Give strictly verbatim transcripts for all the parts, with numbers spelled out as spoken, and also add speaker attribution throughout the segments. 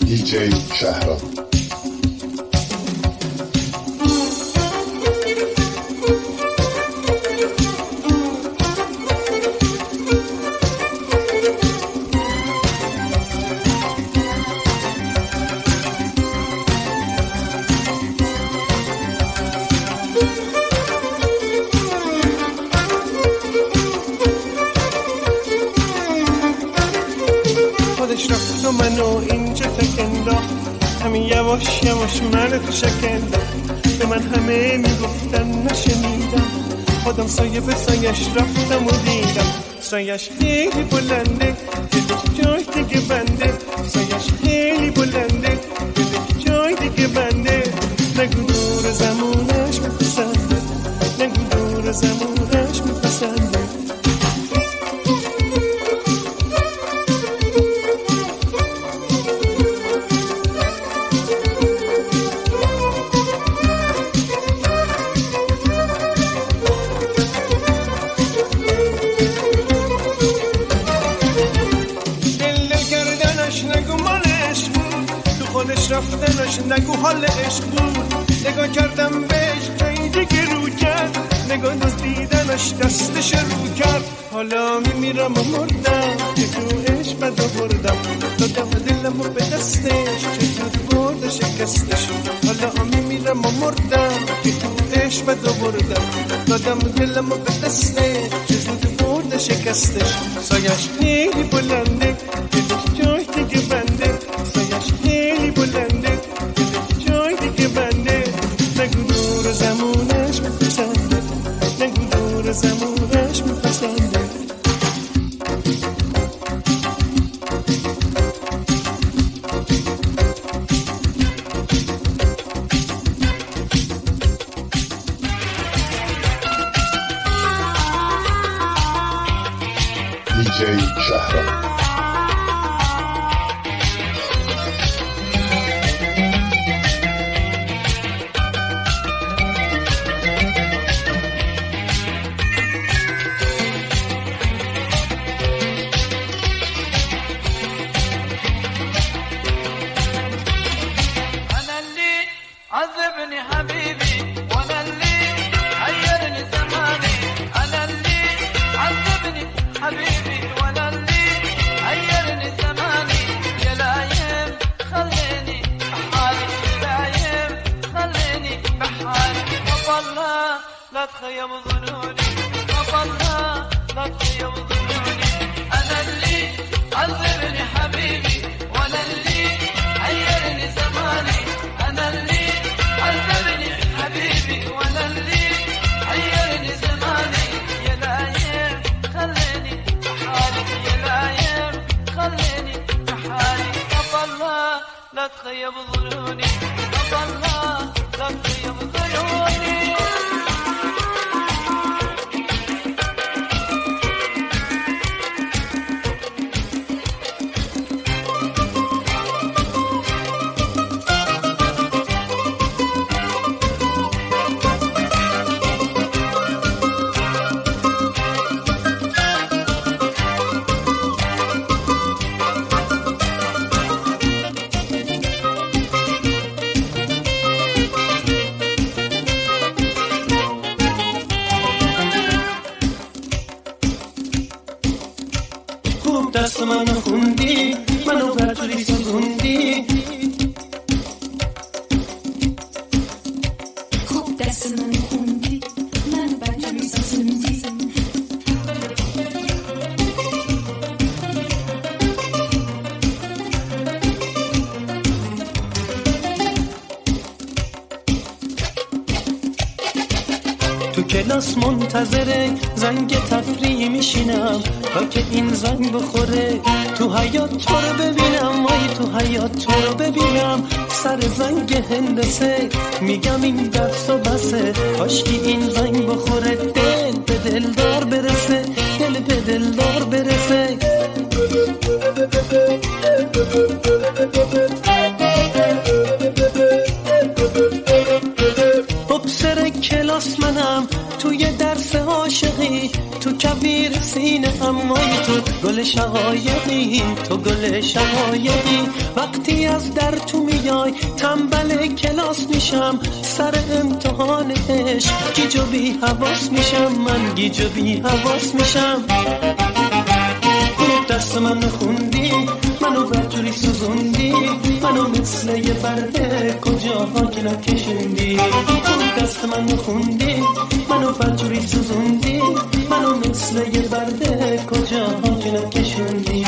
Speaker 1: دی جی شهرام.
Speaker 2: خودش رفت و منو اینجا تکنداخت، همین یواش یواش من تو شکنداخت. به من همه میگفتن نشنیدم، خودم سایه به سایش رفتم و دیدم. سایش خیلی بلنده، دلش جای دیگه بنده. سایش خیلی بلنده، دلش جای دیگه بنده. نگو دور زمونش میپسنده، نگو دور زمونش میپسنده. رفتنش نگو حال عشق بود، نگاه کردم بهش جایی دیگه رو کرد. نگاه دزدیدنش دستش رو کرد. حالا میمیرم و مردم که تو عشق بد آوردم، دادم دلم رو به دستش چه زود برد شکستش. حالا میمیرم و مردم که تو عشق بد آوردم، دادم دلم رو به دستش چه زود برد شکستش. سایش خیلی بلنده، دلش جای دیگه بنده. سایش خیلی بلنده، جای دیگه بنده. نگو دور زمونش میپسنده، نگو دور زمونش میپسنده.
Speaker 1: دی جی شهرام.
Speaker 3: عذبني حبيبي وانا اللي حيرني زماني. انا اللي عذبني حبيبي وانا اللي حيرني زماني. يا لايم خليني بحالي، يا لايم خليني بحالي. والله لا تخيب ظنوني، والله لا تخيب ظنوني. انا اللي عذبني حبيبي وانا اللي حيرني زماني. انا اللي عذبني حبيبي وانا اللي حيرني زماني. يا لايم خليني بحالي، يا لايم خليني بحالي. والله لا تخيب ظنوني، والله لا تخيب ظنوني.
Speaker 2: دست منو خوندی، منو برداری سوزوندی.
Speaker 4: خوب دست منو خوندی، منو برداری سوزوندی.
Speaker 2: تو کلاس منتظره زنگ تفریح میشینم تا که این زنگ بخوره. تو حیات تو رو ببینم، وای تو حیات تو رو ببینم. سر زنگ هندسه میگم این درس و بسه، کاشکی این زنگ بخوره. دل به دلدار برسه، دل به دلدار برسه. ببسر کلاس منم توی درس عاشقی، تو کویر
Speaker 5: سینه امای تو گل شقایقی، تو گل شقایقی. وقتی از در تو میای تنبل کلاس میشم، سر امتحان عشق گیج و بی حواس میشم، من گیج و بی حواس میشم. دست من خوندی، منو برجوری سوزوندی، منو مثل یه برده کجاها که نکشوندی. دست من خوندی، منو برجوری سوزوندی، منو مثل یه برده کجاها که نکشوندی.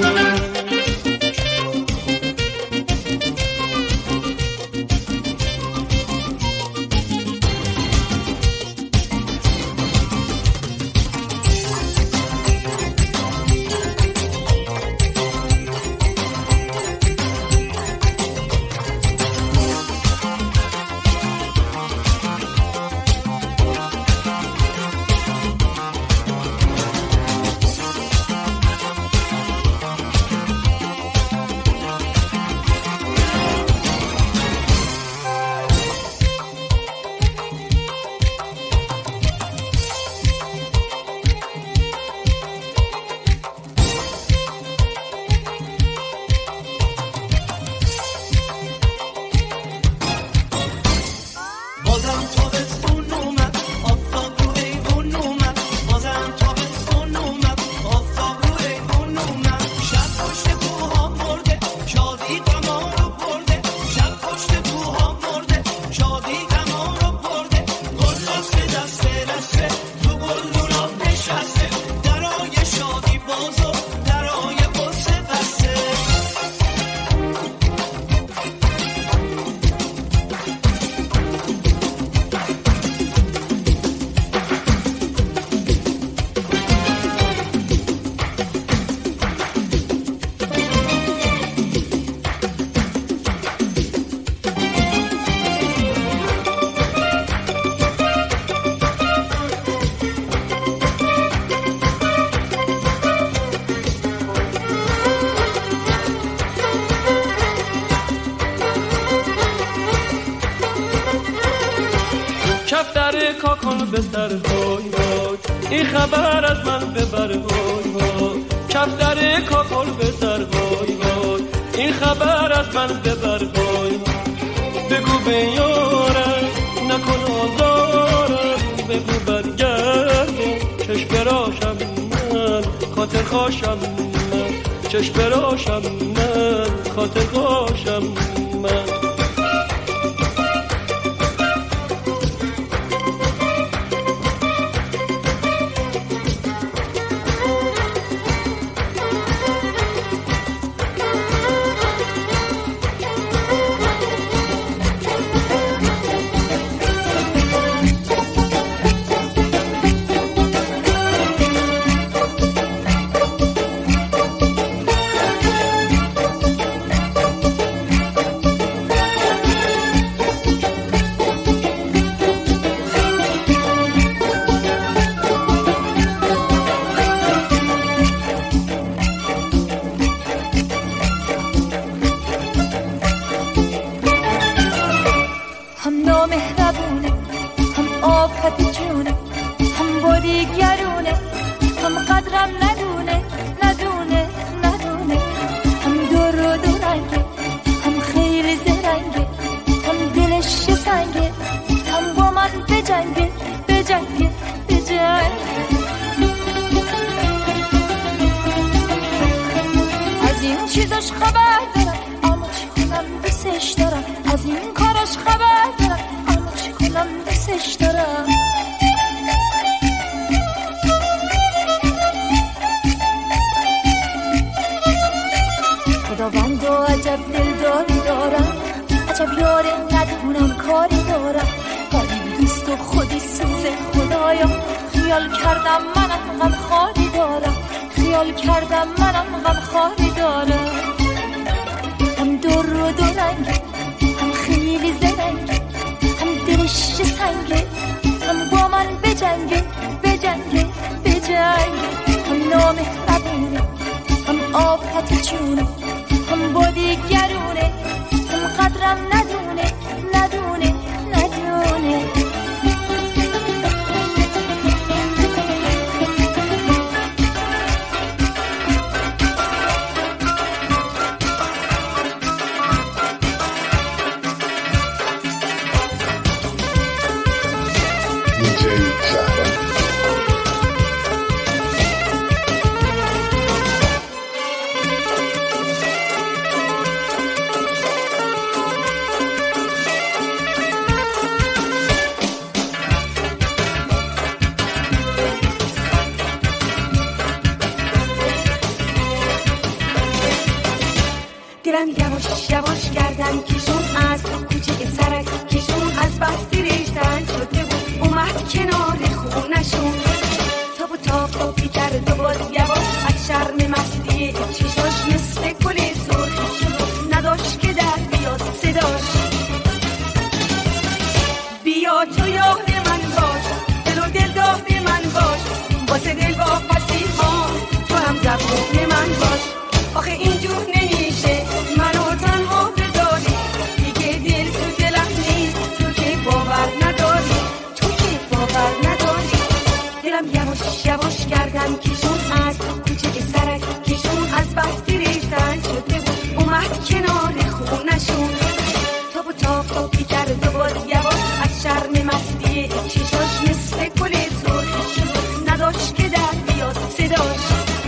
Speaker 5: بستر های های این خبر از من ببر های های کفتر کاکل بستر های های این خبر از من ببر های بگو به یارم نکن آزارم بگو برگردم چشم براشم من خاطر خاشم من چشم براشم من خاطر خاشم من
Speaker 4: دلم یواش یواش گردن کشون از کوچه سرک کشون از بستی ریختن شده بود اومد کنار خونشون تاب و تاب کرد و باز یواش از شرم مستی چشاش مثل گل سرخ شد نداشت که در بیاد صداش بیا تو یار من باش دل و دل دار من باش واسه دل با پسی ها تو هم زبون من باش آخه اینجور نمیشه منو تنها بذاری دیگه دل تو دلم نیست تو که باور نداری تو که باور نداری دلم یواش یواش گردن کشون از کوچه سرک کشون از بستی ریختن شده بود اومد کنار خونشون تاب و تاب تابی کرد و باز یواش از شرم مستی چشاش مثل گل سرخ شد نداشت که در بیاد صداش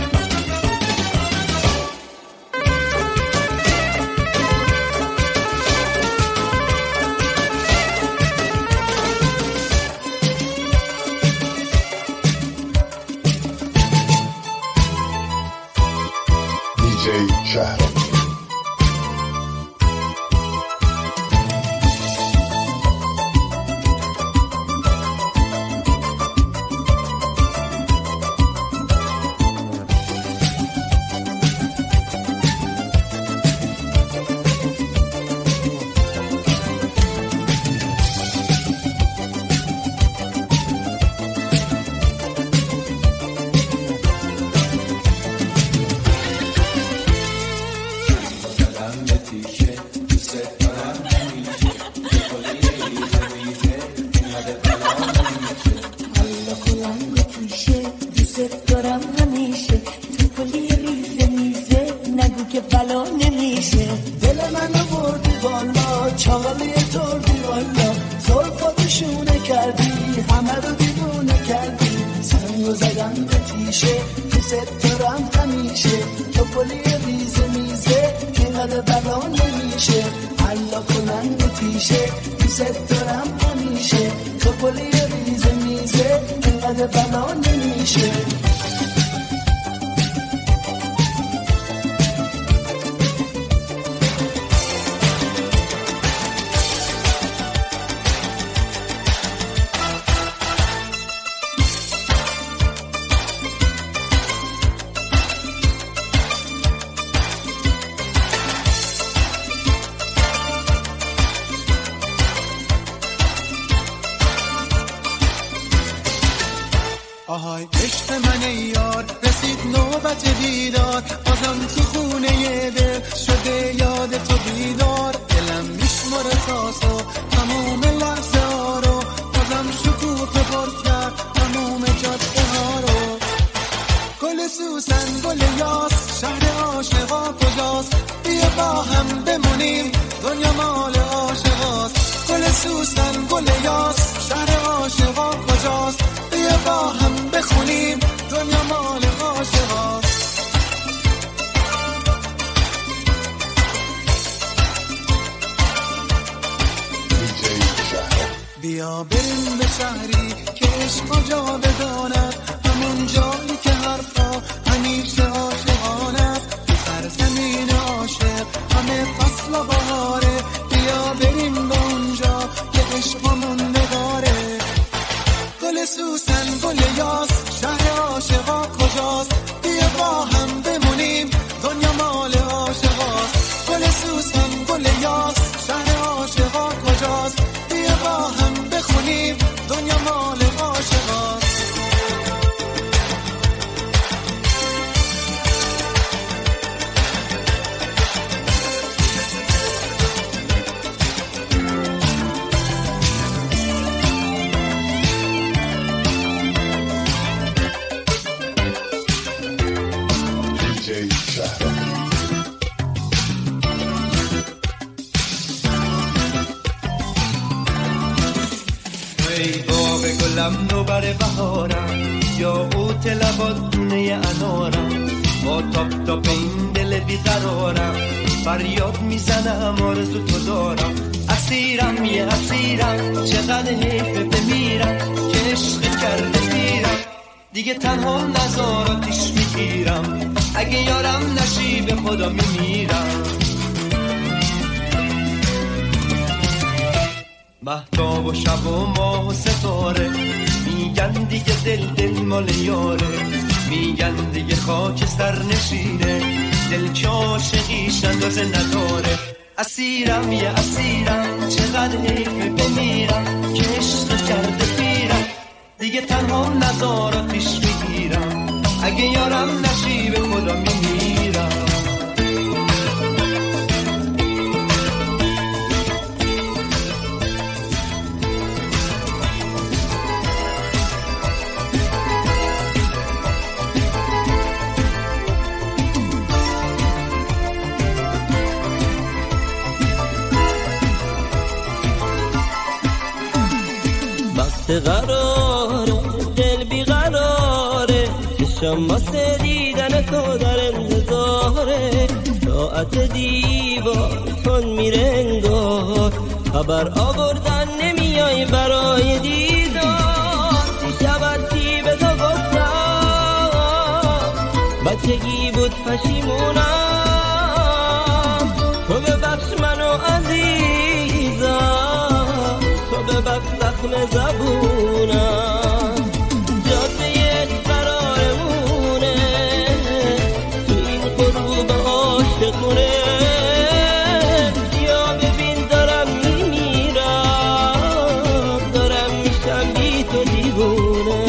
Speaker 1: شهرام
Speaker 2: آهای عشق من یار رسید نوبت دیدار بازم تو خونه دل شده یاد تو بیدار دلم میشماره تاسو تموم لحظه ها رو بازم شکوفه پر کرد تموم جاده ها رو گل سوسن گل یاس شهر عاشقا کجاست بیا با هم بمونیم دنیا مال عاشقاست گل سوسن گل یاس شهر عاشقا کجاست بیا با هم بخونیم دنیا مال عاشقاست بیا بریم به شهری که عشق جا بداند همون جایی که حرفا همیشه عاشقانه تو سرزمین عاشق همه فصل و بهاره بیا بریم به اونجا که عشقمون نداره گل سوسن گل یاس شهر عاشقا کجاست بیا با هم بمونیم دنیا مال عاشقاست گل سوسن گل یاس شهر عاشقا کجاست بیا با هم بخونیم دنیا مال عاشقاست
Speaker 5: گلم نوبر بهارم یا اوت لبات دونه انارم با تاپ تاپ این دل بیقرارم فریاد میزنم آرزو تو دارم اسیرم یه اسیرم چقدر حیفه بمیرم که عشق کرده میرم دیگه تنها نزار آتیش میگیرم اگه یارم نشی به خدا میمیرم
Speaker 2: مهتاب و شب و ماه و ستاره میگن دیگه دل دل مال یاره، میگن دیگه خاک سر نشینه، دل که عاشقیش اندازه نداره. اسیرم یه اسیرم چقدر حیفه بمیرم که عشق کرده پیرم، دیگه تنها نزارم پیش بگیرم، اگه یارم نشی به خدا میمیرم.
Speaker 5: قراره دل بی قراره، چشم واسه دیدن تو در انتظاره، ساعت دیوار تون میره انگار، خبر آوردن نمیای برای دیدار. دیشب از چی به تو گفتم بچگی بود پشیمونم، تو ببخش منو عزیزم، تو ببخش زخم زبونم، جاده یک قرارمونه تو این غروب عاشقونه، یا ببین دارم میمیرم، دارم میشم بی تو دیوونه.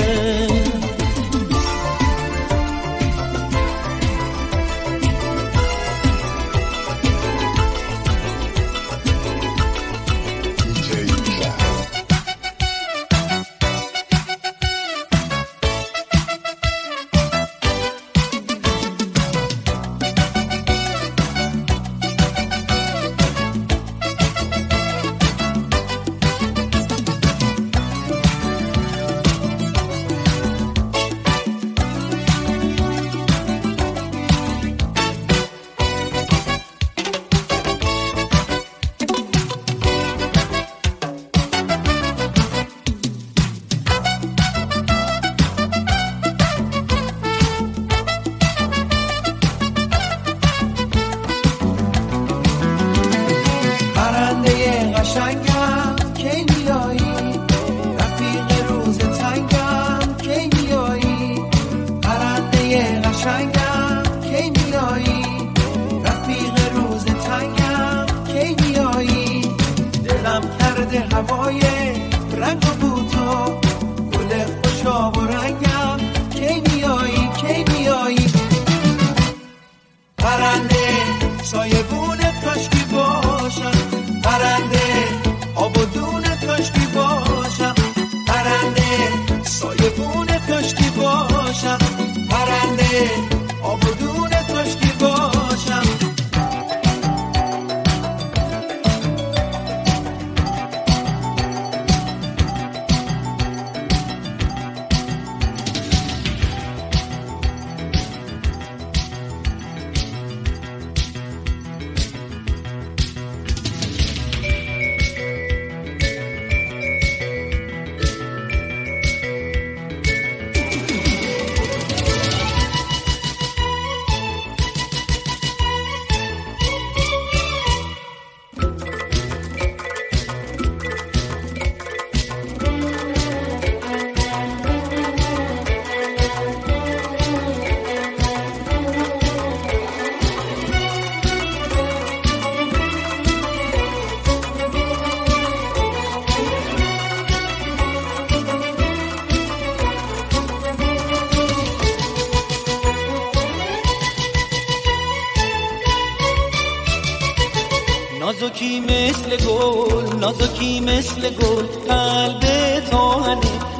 Speaker 6: نازکی مثل گل، نازکی مثل گل، قلب تاهنه،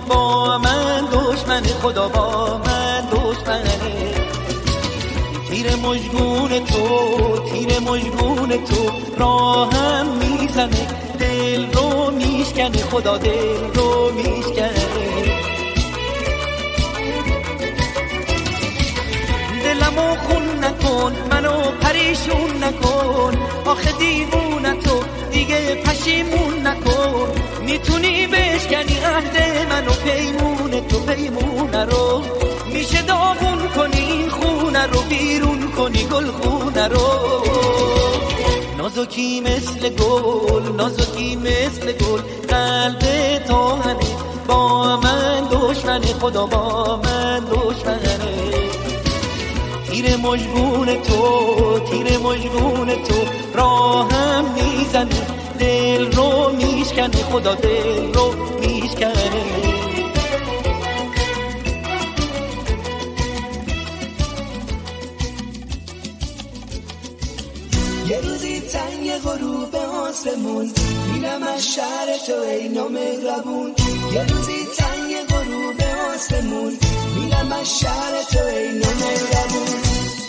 Speaker 6: با من دشمن خدا با من دشمنه. تیر مژگون تو، تیر مژگون تو راهم میزنه، دل رو میشکنه، خدا دل رو میشکنه. دلمو خون نکن، منو پریشون نکن، آخه دیوونه تو دیگه پشیمون نکن. میتونی بشکنی عهد منو، پیمونه تو پیمونه رو، میشه داغون کنی این خونه رو، بیرون کنی گل خونه رو. نازکی مثل گل، نازکی مثل گل، قلب تو همه با من دشمنه، خدا با من دشمنه. تیر مجبون تو، تیر مجبون تو راهم میزنه، دل رو میشکنه، خدا دل رو میشکنه.
Speaker 7: یه روزی تنگ غروب آسمون میرم از شهر تو ای نامهربون. یه روزی تنگ غروب آسمون میرم از شهر تو ای نامهربون.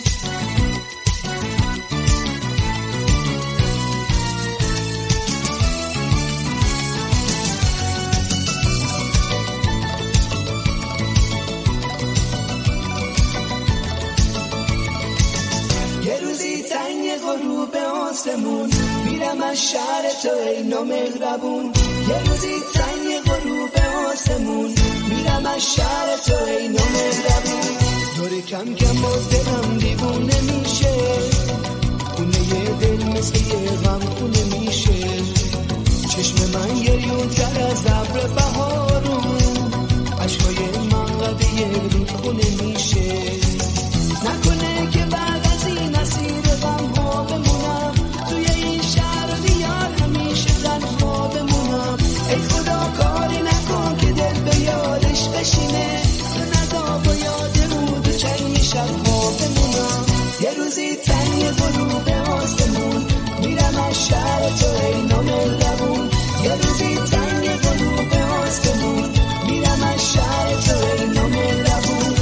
Speaker 7: غروب آسمون میرم از شهر تو ای نامهربون. یه روزی تنگ غروب آسمون میرم از شهر تو ای نامهربون. داره کم کم با دلم دیوونه میشه، خونه یه دل مثل یه غم خونه میشه. چشم من گریون تر از ابر بهارون، عشقای من قد یه رود خونه میشه. نکنه که بعد از این اسیر غم ها بمونم، توی این شهر دیار همیشه تنها بمونم. ای خدا کاری نکن که دل به یادش بشینه، تو ندا با یاد رود و چنگ شب ها بمونم. یه روزی تنگ غروب آسمون میرم از شهر تو ای نامهربون. یه روزی تنگ غروب آسمون میرم از شهر تو ای نامهربون.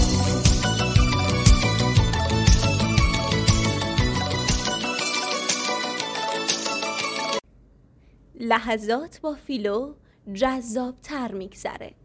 Speaker 8: لحظات با فیلو جذاب تر میگذره.